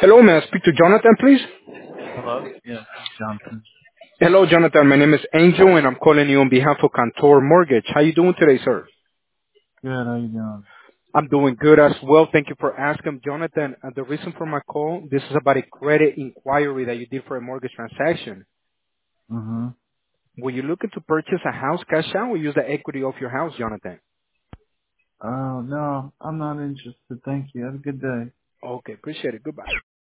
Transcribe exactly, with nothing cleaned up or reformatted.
Hello, may I speak to Jonathan, please? Hello? Yes, this is Johnson. Hello, Jonathan. My name is Angel, and I'm calling you on behalf of Cantor Mortgage. How you doing today, sir? Good, how you doing? I'm doing good as well. Thank you for asking, Jonathan. Uh, the reason for my call, this is about a credit inquiry that you did for a mortgage transaction. Mm-hmm. Were you looking to purchase a house cash out or use the equity of your house, Jonathan? Oh, no, I'm not interested. Thank you. Have a good day. Okay, appreciate it. Goodbye.